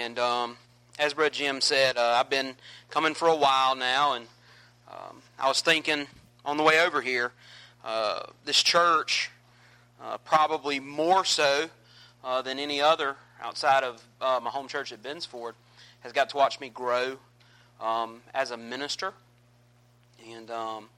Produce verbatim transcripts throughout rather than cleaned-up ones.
And um, as Brother Jim said, uh, I've been coming for a while now, and um, I was thinking on the way over here, uh, this church, uh, probably more so uh, than any other outside of uh, my home church at Bensford, has got to watch me grow um, as a minister. And um,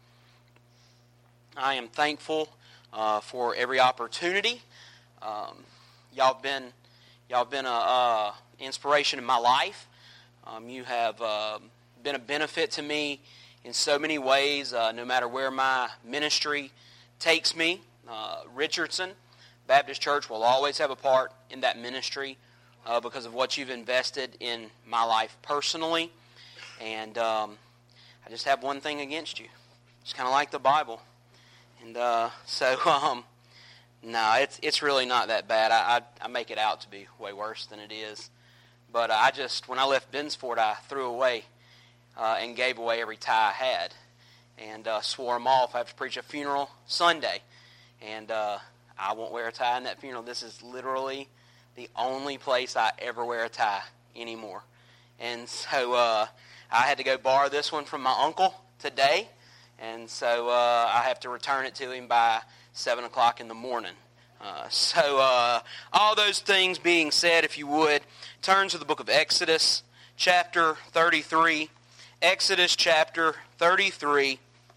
I am thankful uh, for every opportunity. Um, y'all have been, y'all have been a, a inspiration in my life. Um, you have uh, been a benefit to me in so many ways, uh, no matter where my ministry takes me. Uh, Richardson Baptist Church will always have a part in that ministry uh, because of what you've invested in my life personally. And um, I just have one thing against you. It's kind of like the Bible. And uh, so, um, no, it's it's really not that bad. I, I, I make it out to be way worse than it is. But uh, I just, when I left Bensford, I threw away uh, and gave away every tie I had. And uh, swore them off. I have to preach a funeral Sunday. And uh, I won't wear a tie in that funeral. This is literally the only place I ever wear a tie anymore. And so uh, I had to go borrow this one from my uncle today. And so uh, I have to return it to him by seven o'clock in the morning. Uh, so uh, all those things being said, if you would, turn to the book of Exodus, chapter thirty-three. Exodus chapter thirty-three.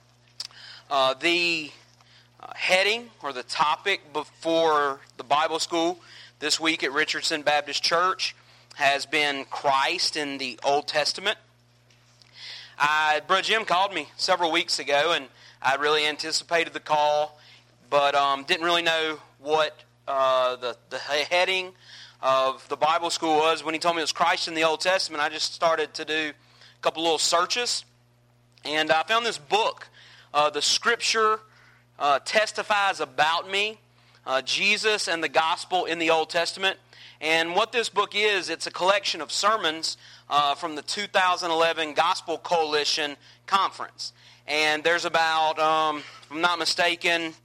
Uh, the uh, heading or the topic before the Bible school this week at Richardson Baptist Church has been Christ in the Old Testament. I, Brother Jim called me several weeks ago, and I really anticipated the call, but um, didn't really know what uh, the, the heading of the Bible school was. When he told me it was Christ in the Old Testament, I just started to do a couple little searches, and I found this book, uh, The Scripture uh, Testifies About Me, uh, Jesus and the Gospel in the Old Testament. And what this book is, it's a collection of sermons uh, from the two thousand eleven Gospel Coalition Conference. And there's about, um, if I'm not mistaken,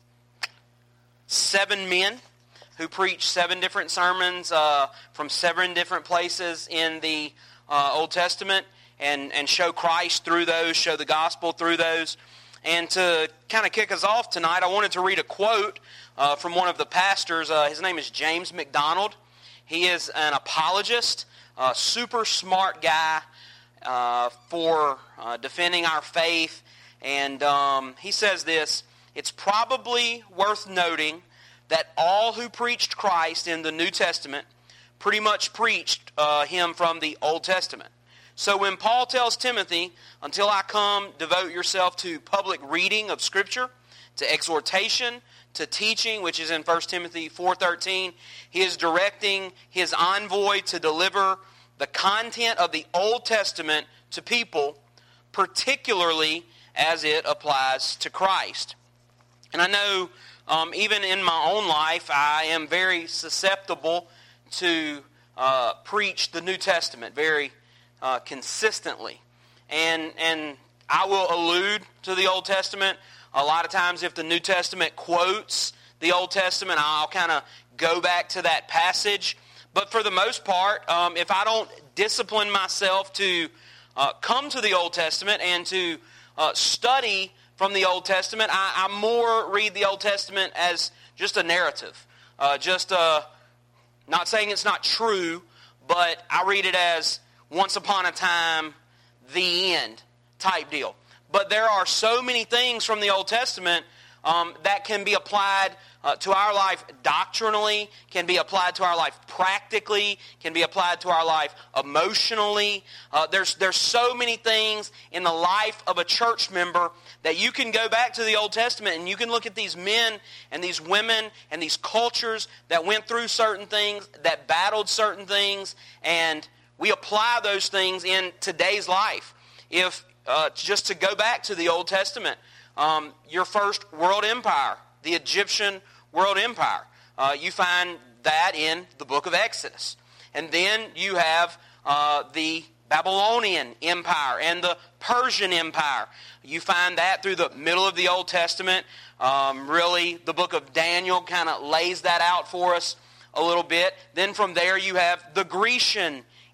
seven men who preach seven different sermons uh, from seven different places in the uh, Old Testament and, and show Christ through those, show the gospel through those. And to kind of kick us off tonight, I wanted to read a quote uh, from one of the pastors. Uh, his name is James McDonald. He is an apologist, a super smart guy uh, for uh, defending our faith. And um, he says this: it's probably worth noting that all who preached Christ in the New Testament pretty much preached uh, him from the Old Testament. So when Paul tells Timothy, until I come, devote yourself to public reading of Scripture, to exhortation, to teaching, which is in First Timothy four thirteen, he is directing his envoy to deliver the content of the Old Testament to people, particularly as it applies to Christ. And I know um, even in my own life, I am very susceptible to uh, preach the New Testament very uh, consistently. And, and I will allude to the Old Testament. A lot of times if the New Testament quotes the Old Testament, I'll kind of go back to that passage. But for the most part, um, if I don't discipline myself to uh, come to the Old Testament and to uh, study from the Old Testament, I, I more read the Old Testament as just a narrative. Uh, just a, not saying it's not true, but I read it as once upon a time, the end type deal. But there are so many things from the Old Testament um, that can be applied uh, to our life doctrinally, can be applied to our life practically, can be applied to our life emotionally. Uh, there's, there's so many things in the life of a church member that you can go back to the Old Testament and you can look at these men and these women and these cultures that went through certain things, that battled certain things, and we apply those things in today's life. If Uh, just to go back to the Old Testament, um, your first world empire, the Egyptian world empire, uh, you find that in the book of Exodus. And then you have uh, the Babylonian Empire and the Persian Empire. You find that through the middle of the Old Testament. Um, really, the book of Daniel kind of lays that out for us a little bit. Then from there you have the Grecian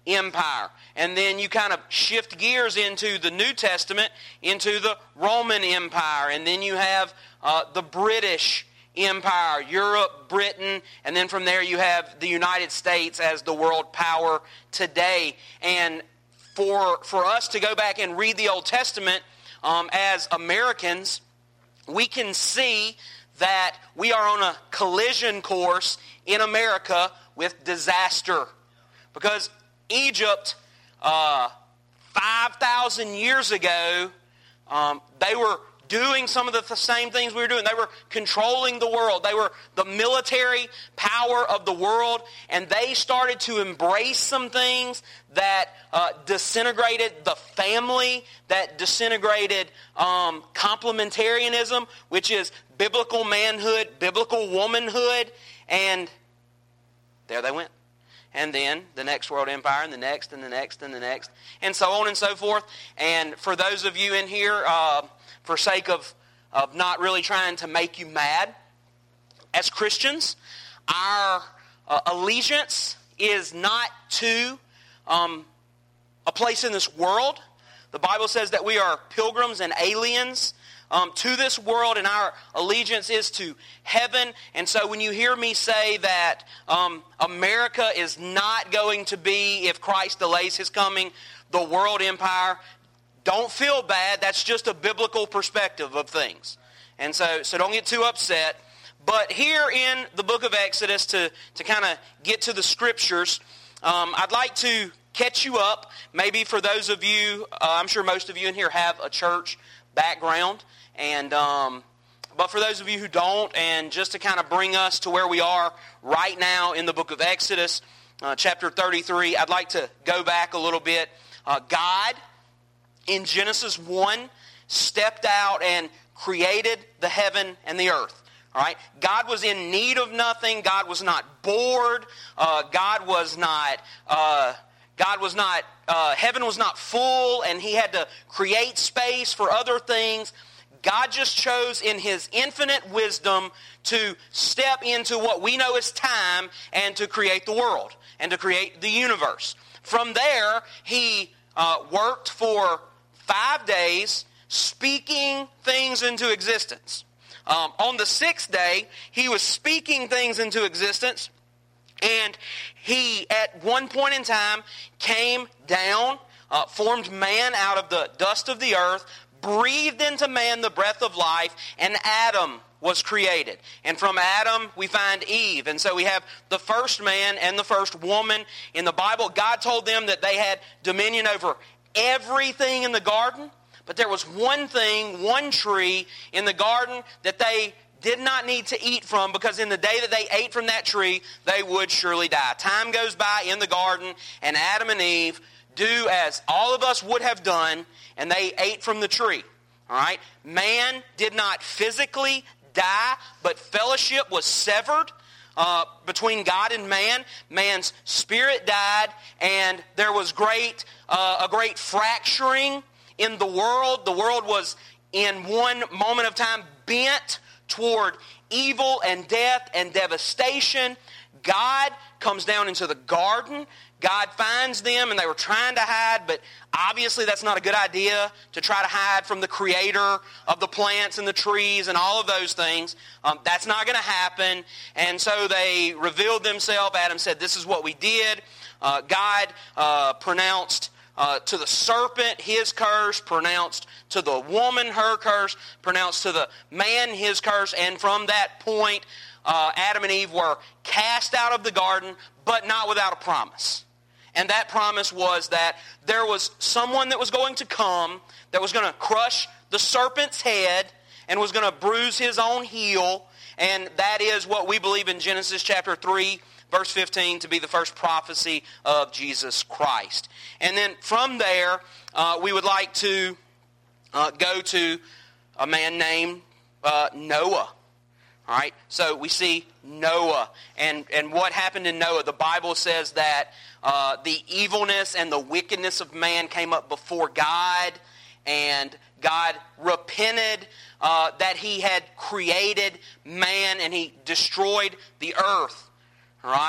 Empire. And then you kind of shift gears into the New Testament, into the Roman Empire. And then you have uh, the British Empire, Europe, Britain, and then from there you have the United States as the world power today. And for, for us to go back and read the Old Testament um, as Americans, we can see that we are on a collision course in America with disaster. Because Egypt, uh, five thousand years ago, um, they were doing some of the th- same things we were doing. They were controlling the world. They were the military power of the world, and they started to embrace some things that uh, disintegrated the family, that disintegrated um, complementarianism, which is biblical manhood, biblical womanhood, and there they went. And then the next world empire, and the next, and the next, and the next, and so on and so forth. And for those of you in here, uh, for sake of, of not really trying to make you mad, as Christians, our uh, allegiance is not to um, a place in this world. The Bible says that we are pilgrims and aliens Um, to this world, and our allegiance is to heaven. And so when you hear me say that um, America is not going to be, if Christ delays his coming, the world empire, don't feel bad. That's just a biblical perspective of things. And so, so don't get too upset. But here in the book of Exodus, to, to kind of get to the scriptures, um, I'd like to catch you up. Maybe for those of you, uh, I'm sure most of you in here have a church background, and um, but for those of you who don't, and just to kind of bring us to where we are right now in the book of Exodus, uh, chapter thirty-three, I'd like to go back a little bit. Uh, God, in Genesis one, stepped out and created the heaven and the earth. All right, God was in need of nothing. God was not bored. Uh, God was not. Uh, God was not. Uh, heaven was not full, and He had to create space for other things. God just chose in His infinite wisdom to step into what we know as time and to create the world and to create the universe. From there, He uh, worked for five days, speaking things into existence. Um, on the sixth day, He was speaking things into existence, and He, at one point in time, came down, uh, formed man out of the dust of the earth, breathed into man the breath of life, and Adam was created. And from Adam, we find Eve. And so we have the first man and the first woman in the Bible. God told them that they had dominion over everything in the garden, but there was one thing, one tree in the garden that they did not need to eat from, because in the day that they ate from that tree, they would surely die. Time goes by in the garden, and Adam and Eve do as all of us would have done, and they ate from the tree. All right? Man did not physically die, but fellowship was severed uh, between God and man. Man's spirit died, and there was great uh, a great fracturing in the world. The world was, in one moment of time, bent toward evil and death and devastation. God comes down into the garden. God finds them, and they were trying to hide, but obviously that's not a good idea to try to hide from the creator of the plants and the trees and all of those things. Um, that's not going to happen. And so they revealed themselves. Adam said, "This is what we did." Uh, God uh, pronounced Uh, to the serpent his curse, pronounced to the woman her curse, pronounced to the man his curse, and from that point, uh, Adam and Eve were cast out of the garden, but not without a promise. And that promise was that there was someone that was going to come that was going to crush the serpent's head and was going to bruise his own heel, and that is what we believe in Genesis chapter three, verse fifteen, to be the first prophecy of Jesus Christ. And then from there, uh, we would like to uh, go to a man named uh, Noah. All right, so we see Noah, and, and what happened in Noah. The Bible says that uh, the evilness and the wickedness of man came up before God, and God repented uh, that He had created man, and He destroyed the earth. Right?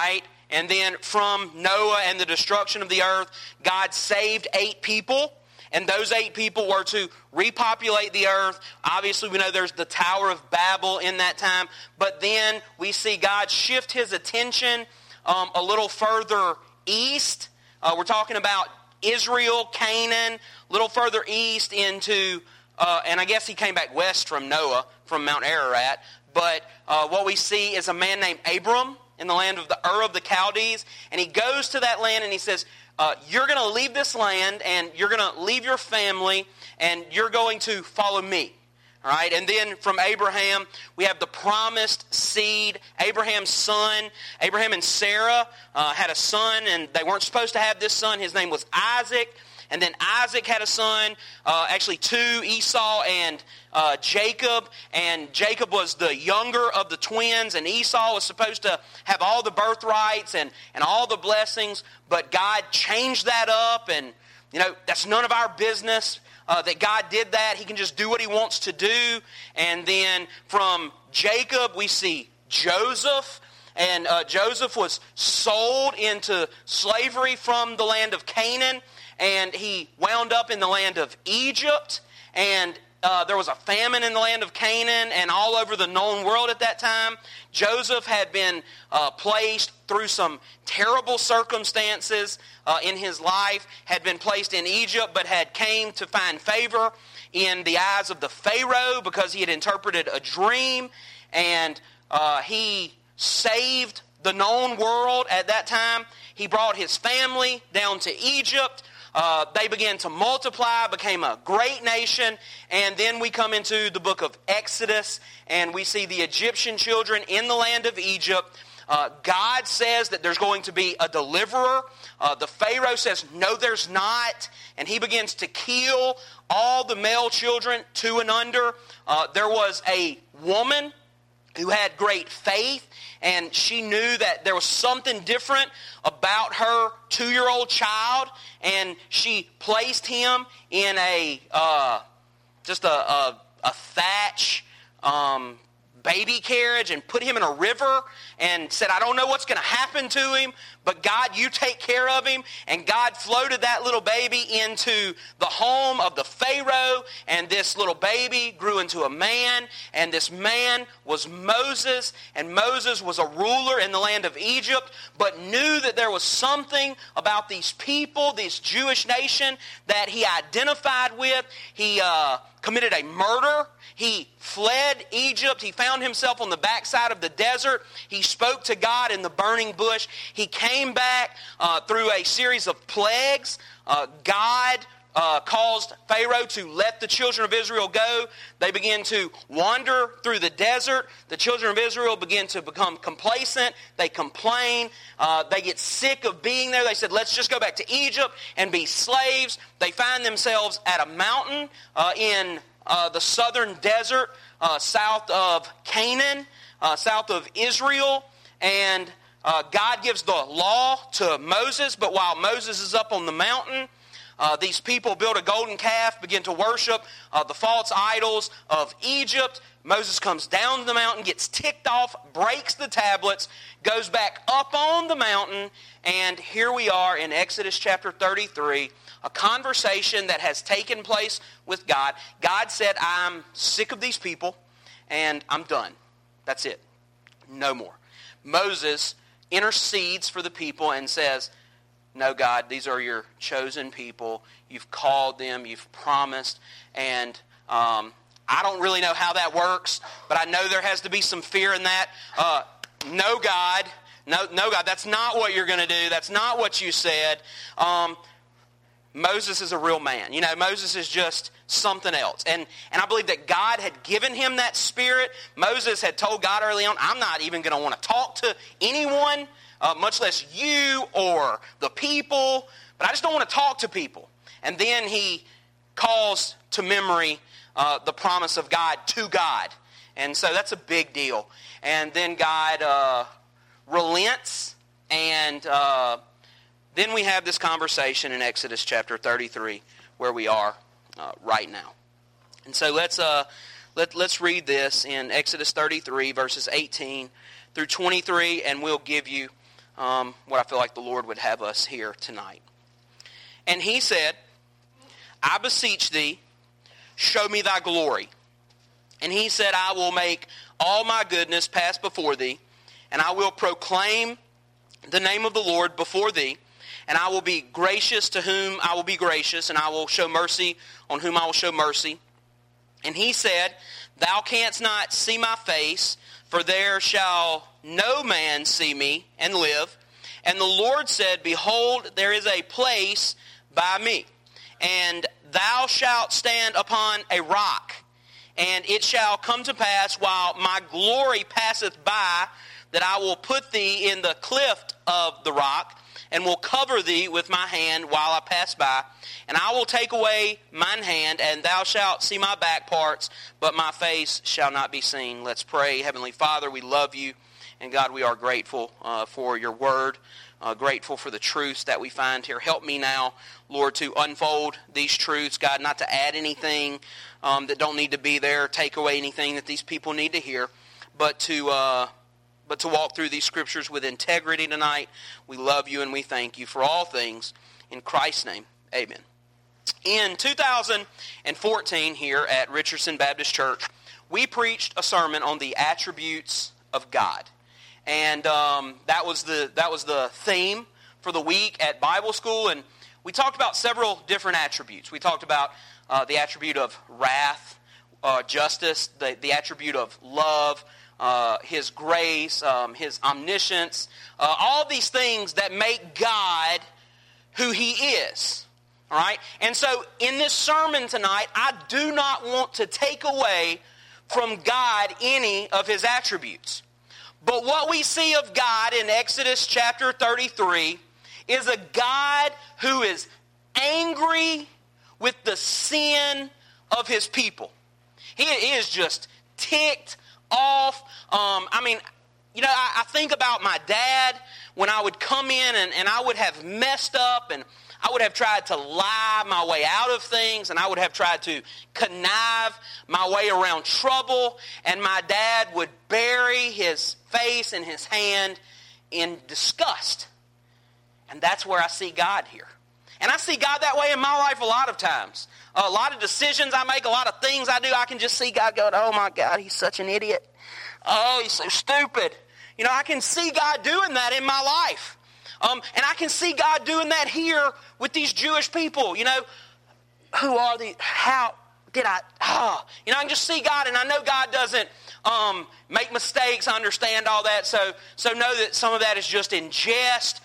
And then from Noah and the destruction of the earth, God saved eight people. And those eight people were to repopulate the earth. Obviously, we know there's the Tower of Babel in that time. But then we see God shift his attention um, a little further east. Uh, we're talking about Israel, Canaan, a little further east into, uh, and I guess he came back west from Noah, from Mount Ararat. But uh, what we see is a man named Abram in the land of the Ur of the Chaldees. And he goes to that land and he says, Uh, you're going to leave this land, and you're going to leave your family, and you're going to follow me. All right? And then from Abraham, we have the promised seed, Abraham's son. Abraham and Sarah uh, had a son, and they weren't supposed to have this son. His name was Isaac. And then Isaac had a son, uh, actually two, Esau and uh, Jacob. And Jacob was the younger of the twins, and Esau was supposed to have all the birthrights and, and all the blessings. But God changed that up, and, you know, that's none of our business uh, that God did that. He can just do what he wants to do. And then from Jacob, we see Joseph. And uh, Joseph was sold into slavery from the land of Canaan. And he wound up in the land of Egypt, and uh, there was a famine in the land of Canaan and all over the known world at that time. Joseph had been uh, placed through some terrible circumstances uh, in his life, had been placed in Egypt, but had came to find favor in the eyes of the Pharaoh because he had interpreted a dream, and uh, he saved the known world at that time. He brought his family down to Egypt. Uh, they began to multiply, became a great nation, and then we come into the book of Exodus, and we see the Egyptian children in the land of Egypt. Uh, God says that there's going to be a deliverer. Uh, the Pharaoh says, no, there's not, and he begins to kill all the male children two and under. Uh, there was a woman who had great faith, and she knew that there was something different about her two-year-old child, and she placed him in a uh, just a, a, a thatch um, baby carriage and put him in a river and said, I don't know what's going to happen to him, but God, you take care of him. And God floated that little baby into the home of the Pharaoh, and this little baby grew into a man, and this man was Moses, and Moses was a ruler in the land of Egypt, but knew that there was something about these people, this Jewish nation, that he identified with. He uh, committed a murder. He fled Egypt. He found himself on the backside of the desert. He spoke to God in the burning bush. He came back uh, through a series of plagues. Uh, God uh, caused Pharaoh to let the children of Israel go. They began to wander through the desert. The children of Israel begin to become complacent. They complain. Uh, they get sick of being there. They said, let's just go back to Egypt and be slaves. They find themselves at a mountain uh, in Uh, the southern desert, uh, south of Canaan, uh, south of Israel, and uh, God gives the law to Moses, but while Moses is up on the mountain, uh, these people build a golden calf, begin to worship uh, the false idols of Egypt. Moses comes down the mountain, gets ticked off, breaks the tablets, goes back up on the mountain, and here we are in Exodus chapter thirty-three, a conversation that has taken place with God. God said, I'm sick of these people, and I'm done. That's it. No more. Moses intercedes for the people and says, no, God, these are your chosen people. You've called them. You've promised. And um, I don't really know how that works, but I know there has to be some fear in that. Uh, no, God. No, no, God, that's not what you're going to do. That's not what you said. Um Moses is a real man. You know, Moses is just something else. And and I believe that God had given him that spirit. Moses had told God early on, I'm not even going to want to talk to anyone, uh, much less you or the people. But I just don't want to talk to people. And then he calls to memory uh, the promise of God to God. And so that's a big deal. And then God uh, relents, and Uh, Then we have this conversation in Exodus chapter thirty-three, where we are uh, right now. And so let's uh, let, let's read this in Exodus thirty-three, verses eighteen through twenty-three, and we'll give you um, what I feel like the Lord would have us hear tonight. And he said, I beseech thee, show me thy glory. And he said, I will make all my goodness pass before thee, and I will proclaim the name of the Lord before thee, and I will be gracious to whom I will be gracious, and I will show mercy on whom I will show mercy. And he said, thou canst not see my face, for there shall no man see me and live. And the Lord said, behold, there is a place by me, and thou shalt stand upon a rock. And it shall come to pass, while my glory passeth by, that I will put thee in the cleft of the rock, and will cover thee with my hand while I pass by. And I will take away mine hand, and thou shalt see my back parts, but my face shall not be seen. Let's pray. Heavenly Father, we love you. And God, we are grateful uh, for your word, uh, grateful for the truths that we find here. Help me now, Lord, to unfold these truths, God, not to add anything um, that don't need to be there, take away anything that these people need to hear, but to uh, but to walk through these scriptures with integrity tonight. We love you and we thank you for all things. In Christ's name, amen. In two thousand fourteen here at Richardson Baptist Church, we preached a sermon on the attributes of God. And um, that was the that was the theme for the week at Bible school. And we talked about several different attributes. We talked about uh, the attribute of wrath, uh, justice, the, the attribute of love, uh, His grace, um, His omniscience, uh, all these things that make God who He is. All right? And so in this sermon tonight, I do not want to take away from God any of His attributes. But what we see of God in Exodus chapter thirty-three is a God who is angry with the sin of His people. He is just ticked off. Um, I mean, you know, I, I think about my dad when I would come in and, and I would have messed up, and I would have tried to lie my way out of things, and I would have tried to connive my way around trouble, and my dad would bury his face in his hand in disgust. And that's where I see God here. And I see God that way in my life a lot of times. A lot of decisions I make, a lot of things I do, I can just see God going, oh my God, he's such an idiot. Oh, he's so stupid. You know, I can see God doing that in my life. Um, and I can see God doing that here with these Jewish people. You know, who are these? How did I? Oh, you know, I can just see God, and I know God doesn't um, make mistakes. I understand all that. So, so know that some of that is just in jest.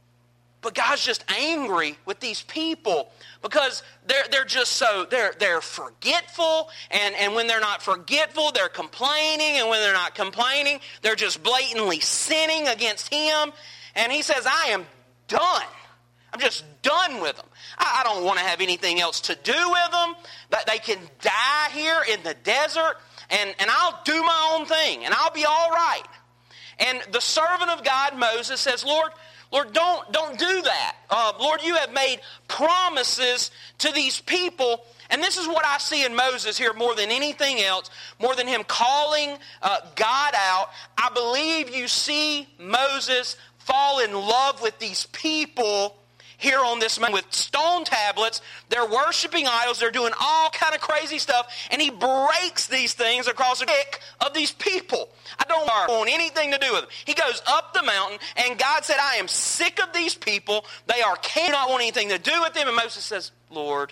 But God's just angry with these people because they're they're just so they're they're forgetful, and, and when they're not forgetful, they're complaining, and when they're not complaining, they're just blatantly sinning against Him. And He says, I am done. I'm just done with them. I, I don't want to have anything else to do with them. That they can die here in the desert, and, and I'll do my own thing, and I'll be all right. And the servant of God, Moses, says, Lord, Lord, don't, don't do that. Uh, Lord, you have made promises to these people. And this is what I see in Moses here more than anything else, more than him calling uh, God out. I believe you see Moses fall in love with these people here on this mountain with stone tablets. They're worshiping idols. They're doing all kind of crazy stuff. And he breaks these things across the neck of these people. I don't want anything to do with them. He goes up the mountain, and God said, I am sick of these people. They are cannot want anything to do with them. And Moses says, Lord,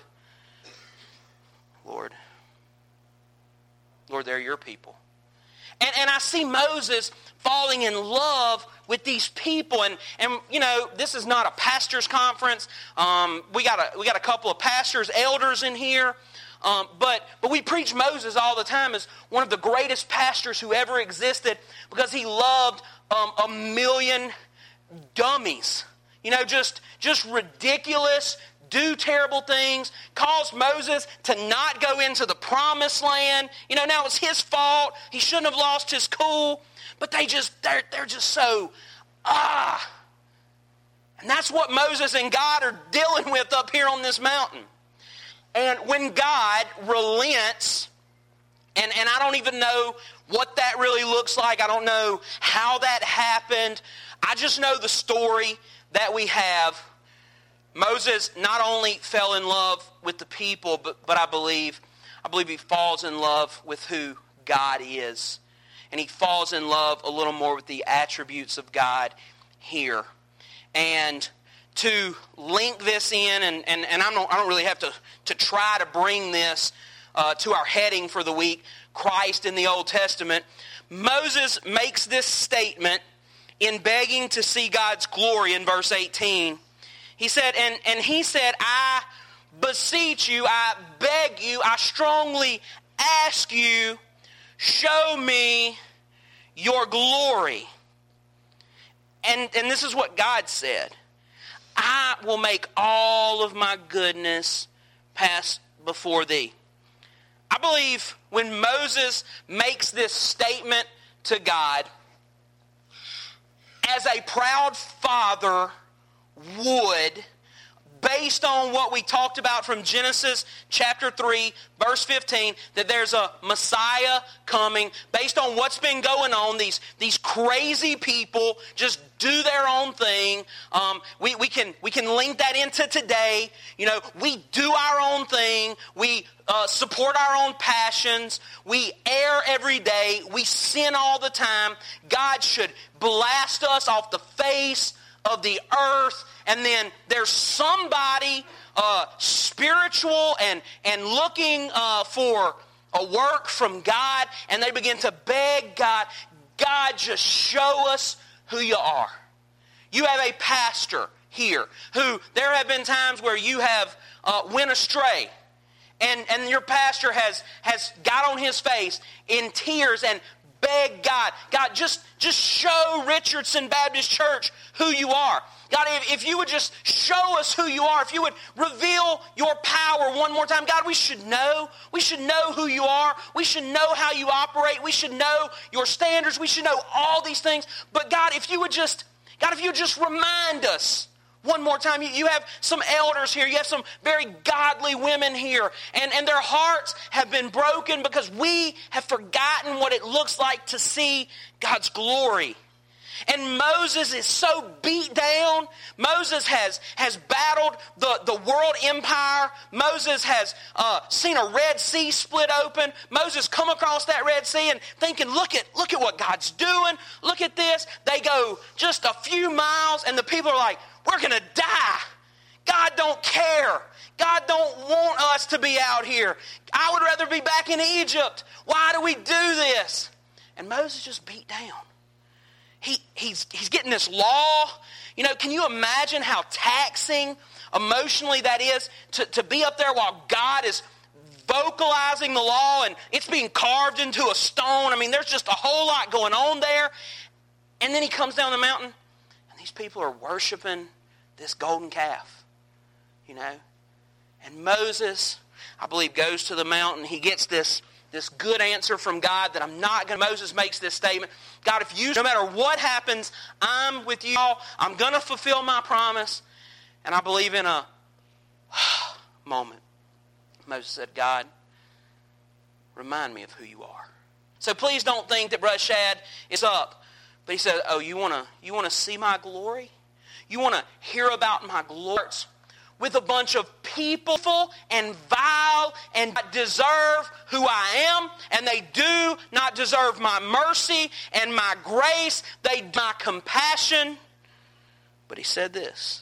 Lord, Lord, they're your people. And, and I see Moses falling in love with these people. And, and you know, this is not a pastor's conference. Um, we got a we got a couple of pastors, elders in here. Um, but but we preach Moses all the time as one of the greatest pastors who ever existed because he loved um, a million dummies. You know, just just ridiculous, do terrible things, caused Moses to not go into the promised land. You know, now it's his fault. He shouldn't have lost his cool. But they just, they're, they're just so, ah. And that's what Moses and God are dealing with up here on this mountain. And when God relents, and, and I don't even know what that really looks like. I don't know how that happened. I just know the story that we have. Moses not only fell in love with the people, but, but I believe, I believe he falls in love with who God is. And he falls in love a little more with the attributes of God here. And to link this in, and, and, and I, don't, I don't really have to, to try to bring this uh, to our heading for the week, Christ in the Old Testament. Moses makes this statement in begging to see God's glory in verse eighteen. He said, and, and he said, I beseech you, I beg you, I strongly ask you, show me your glory. And, and this is what God said. I will make all of my goodness pass before thee. I believe when Moses makes this statement to God, as a proud father would, based on what we talked about from Genesis chapter three, verse fifteen, that there's a Messiah coming, based on what's been going on, these, these crazy people just do their own thing. Um, we, we can we can link that into today. You know, we do our own thing. We uh, support our own passions. We err every day. We sin all the time. God should blast us off the face of the earth. And then there's somebody uh, spiritual and, and looking uh, for a work from God. And they begin to beg God, God, just show us who you are. You have a pastor here who, there have been times where you have uh, went astray. And, and your pastor has, has got on his face in tears and begged God, God, just, just show Richardson Baptist Church who you are. God, if, if you would just show us who you are, if you would reveal your power one more time, God, we should know. We should know who you are. We should know how you operate. We should know your standards. We should know all these things. But God, if you would just, God, if you would just remind us one more time. You, you have some elders here. You have some very godly women here. And, and their hearts have been broken because we have forgotten what it looks like to see God's glory. And Moses is so beat down. Moses has, has battled the, the world empire. Moses has uh, seen a Red Sea split open. Moses come across that Red Sea and thinking, look at, look at what God's doing. Look at this. They go just a few miles and the people are like, we're going to die. God don't care. God don't want us to be out here. I would rather be back in Egypt. Why do we do this? And Moses just beat down. He, he's, he's getting this law. You know, can you imagine how taxing emotionally that is to, to be up there while God is vocalizing the law and it's being carved into a stone? I mean, there's just a whole lot going on there. And then he comes down the mountain and these people are worshiping this golden calf, you know. And Moses, I believe, goes to the mountain. He gets this This good answer from God that I'm not going to... Moses makes this statement. God, if you... No matter what happens, I'm with you. I'm going to fulfill my promise. And I believe in a moment, Moses said, God, remind me of who you are. So please don't think that Brother Shad is up. But he said, oh, you want to you want to see my glory? You want to hear about my glory? With a bunch of people and vile and not deserve who I am, and they do not deserve my mercy and my grace, they my compassion. But he said this,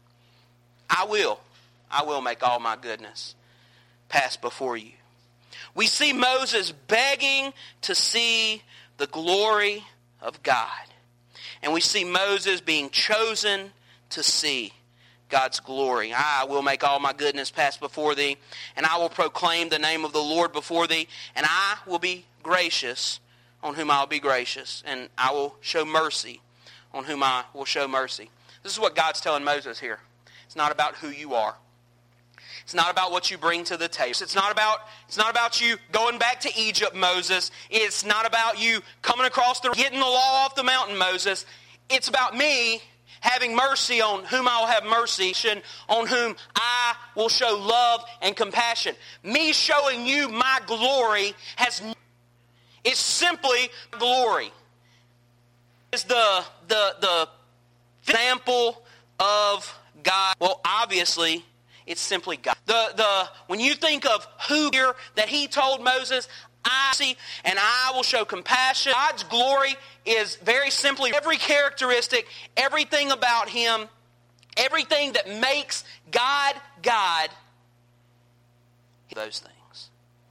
I will, I will make all my goodness pass before you. We see Moses begging to see the glory of God. And we see Moses being chosen to see God's glory. I will make all my goodness pass before thee, and I will proclaim the name of the Lord before thee, and I will be gracious on whom I will be gracious, and I will show mercy on whom I will show mercy. This is what God's telling Moses here. It's not about who you are. It's not about what you bring to the table. It's not about, it's not about you going back to Egypt, Moses. It's not about you coming across the, getting the law off the mountain, Moses. It's about me having mercy on whom I will have mercy, on whom I will show love and compassion. Me showing you my glory has is simply glory. Is the the the Example of God. Well, obviously, it's simply God. The the when you think of who here that he told Moses, I see and I will show compassion. God's glory is very simply every characteristic, everything about him, everything that makes God God. Those things.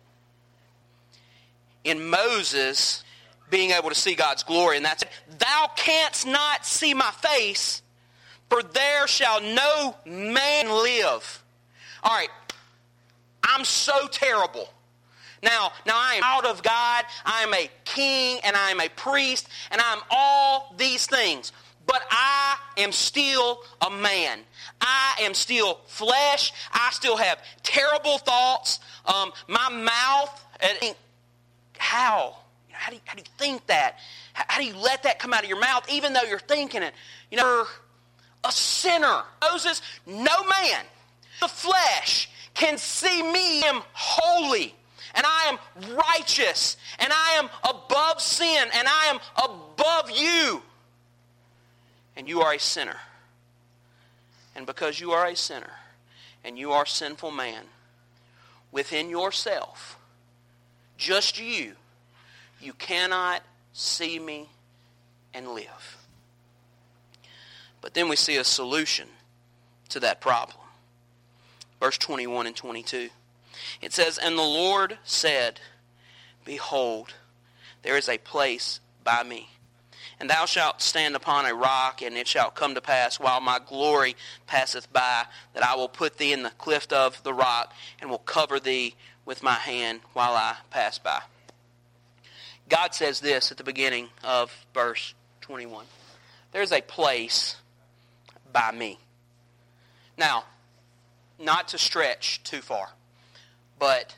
In Moses being able to see God's glory, and that's it. Thou canst not see my face, for there shall no man live. All right, I'm so terrible. Now, now I am out of God, I am a king, and I am a priest, and I am all these things. But I am still a man. I am still flesh. I still have terrible thoughts. Um, my mouth, and how? How do, you, how do you think that? How, how do you let that come out of your mouth even though you're thinking it? You know, you're a sinner. Moses, no man, the flesh, can see me. I am holy, and I am righteous, and I am above sin, and I am above you. And you are a sinner. And because you are a sinner, and you are a sinful man, within yourself, just you, you cannot see me and live. But then we see a solution to that problem. Verse twenty-one and twenty-two. It says, And the Lord said, Behold, there is a place by me, and thou shalt stand upon a rock, and it shall come to pass, while my glory passeth by, that I will put thee in the cleft of the rock, and will cover thee with my hand while I pass by. God says this at the beginning of verse twenty-one. There's a place by me. Now, not to stretch too far, but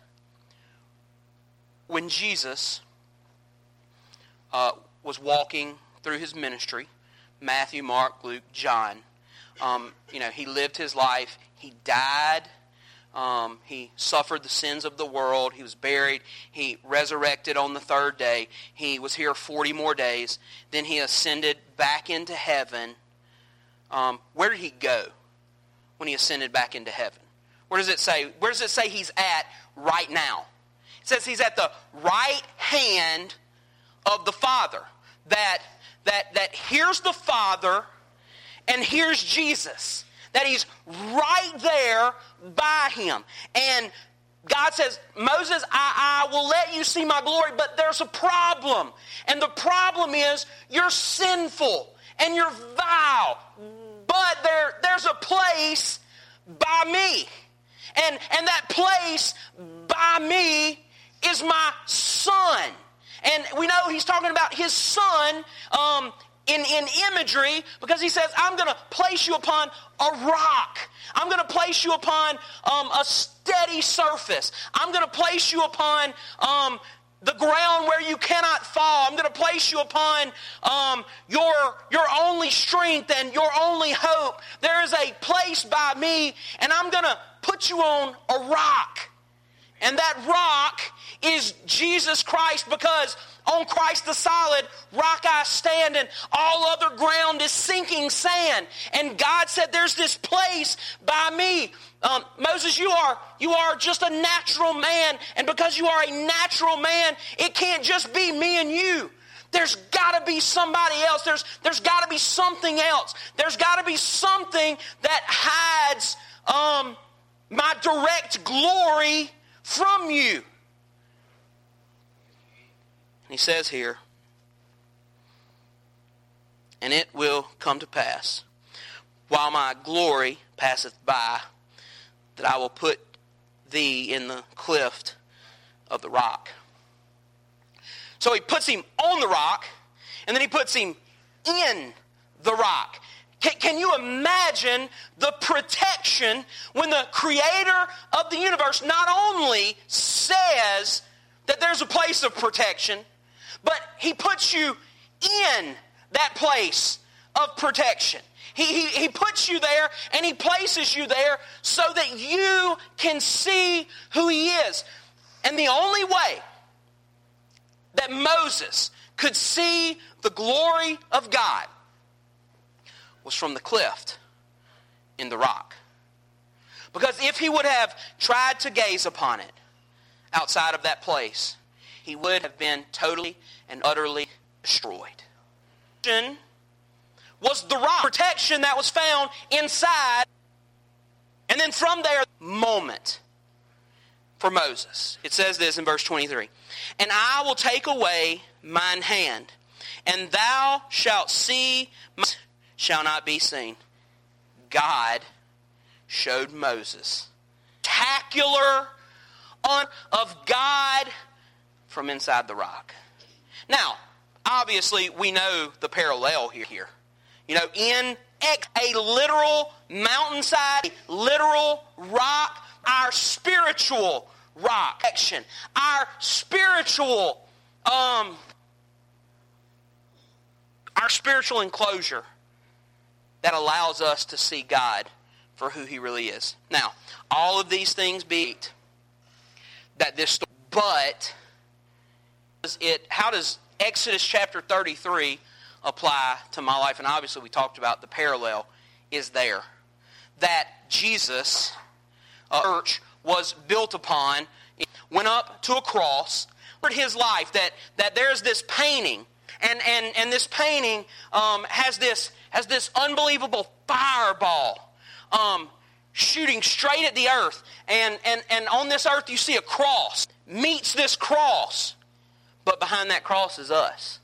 when Jesus uh, was walking through his ministry, Matthew, Mark, Luke, John, um, you know, he lived his life. He died. Um, he suffered the sins of the world. He was buried. He resurrected on the third day. He was here forty more days. Then he ascended back into heaven. Um, where did he go when he ascended back into heaven? Where does it say? Where does it say he's at right now? It says he's at the right hand of the Father. That that that here's the Father, and here's Jesus. That he's right there by him. And God says, Moses, I, I will let you see my glory, but there's a problem. And the problem is you're sinful and you're vile. But there, there's a place by me. And, and that place by me is my son. And we know he's talking about his son um, in, in imagery, because he says, I'm going to place you upon a rock. I'm going to place you upon um, a steady surface. I'm going to place you upon um, the ground where you cannot fall. I'm going to place you upon um, your, your only strength and your only hope. There is a place by me, and I'm going to put you on a rock. And that rock is Jesus Christ, because on Christ the solid rock I stand, and all other ground is sinking sand. And God said, there's this place by me. Um, Moses, you are you are just a natural man, and because you are a natural man, it can't just be me and you. There's got to be somebody else. There's there's got to be something else. There's got to be something that hides um, my direct glory from you. He says here, and it will come to pass, while my glory passeth by, that I will put thee in the cleft of the rock. So he puts him on the rock, and then he puts him in the rock. Can, can you imagine the protection when the creator of the universe not only says that there's a place of protection, but he puts you in that place of protection. He, he, he puts you there, and he places you there so that you can see who he is. And the only way that Moses could see the glory of God was from the cliff in the rock. Because if he would have tried to gaze upon it outside of that place, he would have been totally and utterly destroyed. Was the rock protection that was found inside, and then from there, moment for Moses. It says this in verse twenty-three. And I will take away mine hand, and thou shalt see, my shall not be seen. God showed Moses spectacular honor of God from inside the rock. Now, obviously, we know the parallel here. You know, in a literal mountainside, a literal rock, our spiritual rock, our spiritual, um, our spiritual enclosure that allows us to see God for who He really is. Now, all of these things be that this story, but it, how does Exodus chapter thirty-three apply to my life? And obviously we talked about the parallel is there. That Jesus, uh, church, was built upon, went up to a cross, his life, that, that there's this painting, and, and, and this painting um, has this has this unbelievable fireball um, shooting straight at the earth. And, and, and on this earth you see a cross, meets this cross, but behind that cross is us.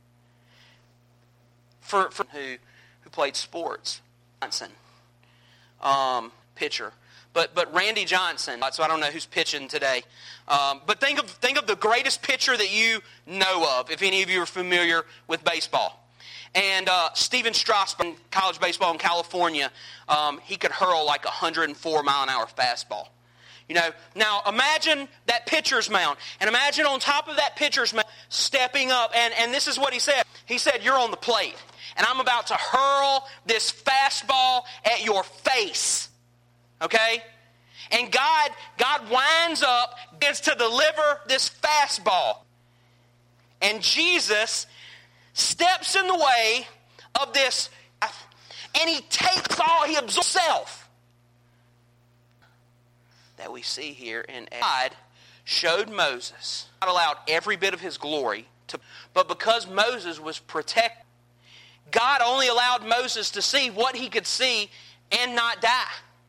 For, for who who played sports, Johnson, um, pitcher, but but Randy Johnson. So I don't know who's pitching today, um, but think of think of the greatest pitcher that you know of, if any of you are familiar with baseball. And uh, Steven Strasburg, college baseball in California, um, he could hurl like a one hundred four mile an hour fastball. You know, now imagine that pitcher's mound, and imagine on top of that pitcher's mound stepping up, and, and this is what he said. He said, "You're on the plate, and I'm about to hurl this fastball at your face." Okay? And God, God winds up, gets to deliver this fastball. And Jesus steps in the way of this, and He takes all, He absorbs Himself. That we see here in God showed Moses, not allowed every bit of His glory to, but because Moses was protected, God only allowed Moses to see what he could see and not die.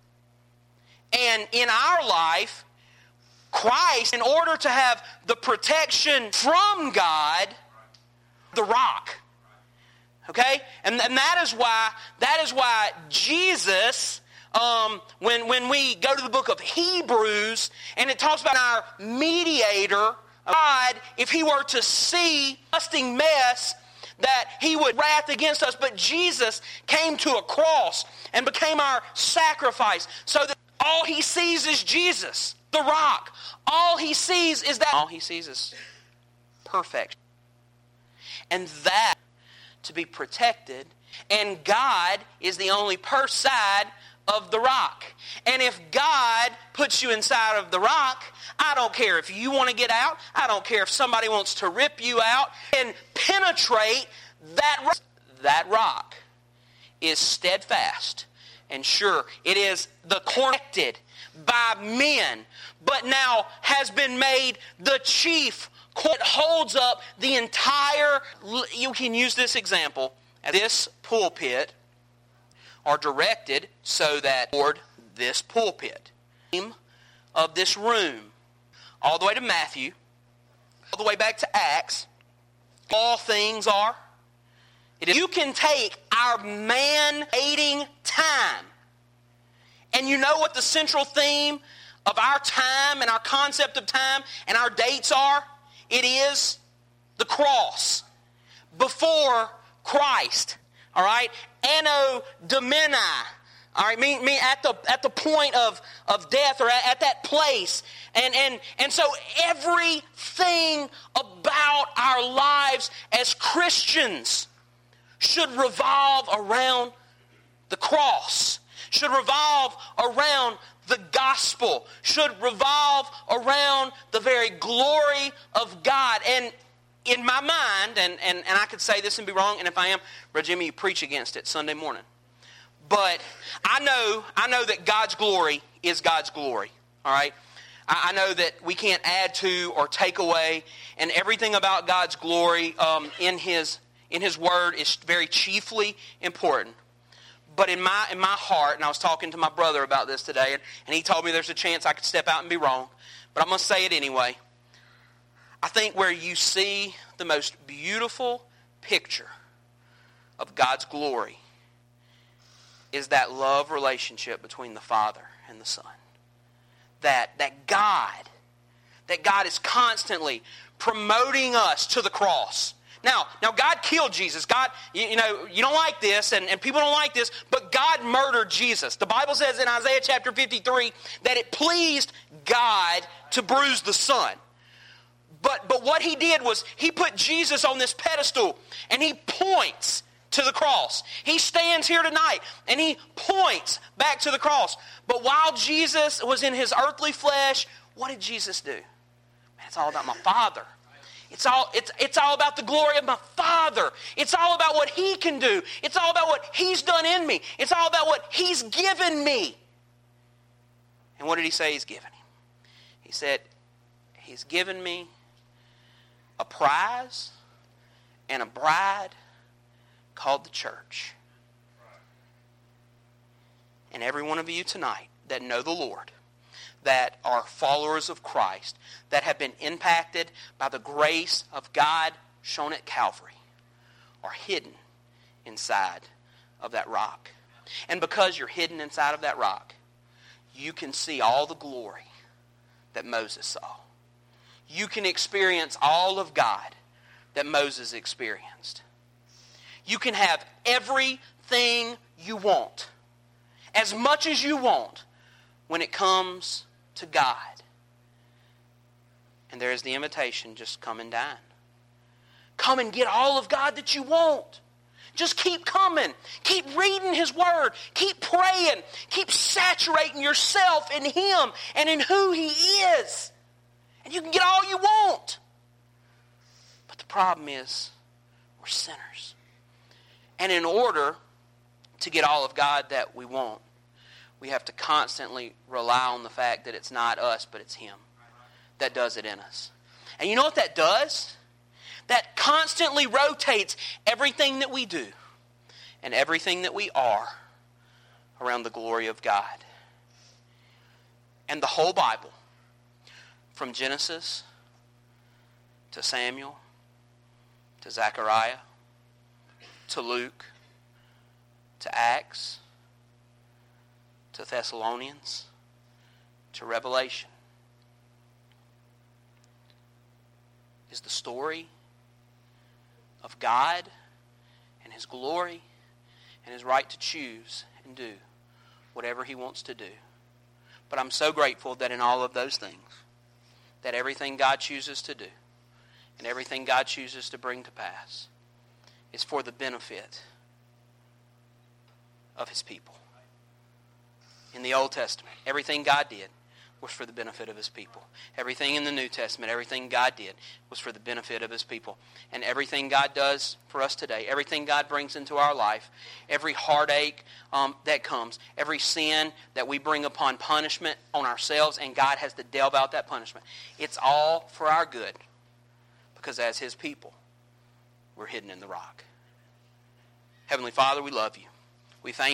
And in our life, Christ, in order to have the protection from God, the rock. Okay? And, and that is why, that is why Jesus, um, when, when we go to the book of Hebrews, and it talks about our mediator, God, if He were to see busting mess, that He would wrath against us, but Jesus came to a cross and became our sacrifice, so that all He sees is Jesus, the rock. All He sees is that. All He sees is perfection. And that to be protected, and God is the only per side of the rock. And if God puts you inside of the rock, I don't care if you want to get out. I don't care if somebody wants to rip you out and penetrate that rock. That rock is steadfast and sure. It is the connected by men, but now has been made the chief. It holds up the entire, you can use this example, this pulpit are directed so that toward this pulpit of this room, all the way to Matthew, all the way back to Acts, all things are. It is, you can take our man-hating time, and you know what the central theme of our time and our concept of time and our dates are? It is the cross before Christ. All right? Anno Domini. All right, mean, mean at the at the point of, of death, or at, at that place. And, and and so everything about our lives as Christians should revolve around the cross, should revolve around the gospel, should revolve around the very glory of God. And in my mind, and, and, and I could say this and be wrong, and if I am, Brother Jimmy, you preach against it Sunday morning. But I know, I know that God's glory is God's glory. All right? I, I know that we can't add to or take away, and everything about God's glory um, in His in His Word is very chiefly important. But in my in my heart, and I was talking to my brother about this today, and, and he told me there's a chance I could step out and be wrong, but I'm going to say it anyway. I think where you see the most beautiful picture of God's glory is that love relationship between the Father and the Son. That, that God, that God is constantly promoting us to the cross. Now, now God killed Jesus. God, you, you know, you don't like this, and, and people don't like this, but God murdered Jesus. The Bible says in Isaiah chapter fifty-three that it pleased God to bruise the Son. But, but what He did was He put Jesus on this pedestal, and He points to the cross. He stands here tonight, and He points back to the cross. But while Jesus was in His earthly flesh, what did Jesus do? Man, it's all about my Father. It's all, it's, it's all about the glory of my Father. It's all about what He can do. It's all about what He's done in me. It's all about what He's given me. And what did He say He's given Him? He said, He's given me a prize and a bride called the church. And every one of you tonight that know the Lord, that are followers of Christ, that have been impacted by the grace of God shown at Calvary, are hidden inside of that rock. And because you're hidden inside of that rock, you can see all the glory that Moses saw. You can experience all of God that Moses experienced. You can have everything you want, as much as you want, when it comes to God. And there is the invitation, just come and dine. Come and get all of God that you want. Just keep coming. Keep reading His Word. Keep praying. Keep saturating yourself in Him and in who He is. And you can get all you want. But the problem is, we're sinners. And in order to get all of God that we want, we have to constantly rely on the fact that it's not us, but it's Him that does it in us. And you know what that does? That constantly rotates everything that we do and everything that we are around the glory of God. And the whole Bible, from Genesis to Samuel to Zechariah to Luke to Acts to Thessalonians to Revelation, is the story of God and His glory and His right to choose and do whatever He wants to do. But I'm so grateful that in all of those things, that everything God chooses to do and everything God chooses to bring to pass is for the benefit of His people. In the Old Testament, everything God did was for the benefit of His people. Everything in the New Testament, everything God did was for the benefit of His people. And everything God does for us today, everything God brings into our life, every heartache um, that comes, every sin that we bring upon punishment on ourselves, and God has to delve out that punishment, it's all for our good. Because as His people, we're hidden in the rock. Heavenly Father, we love You. We thank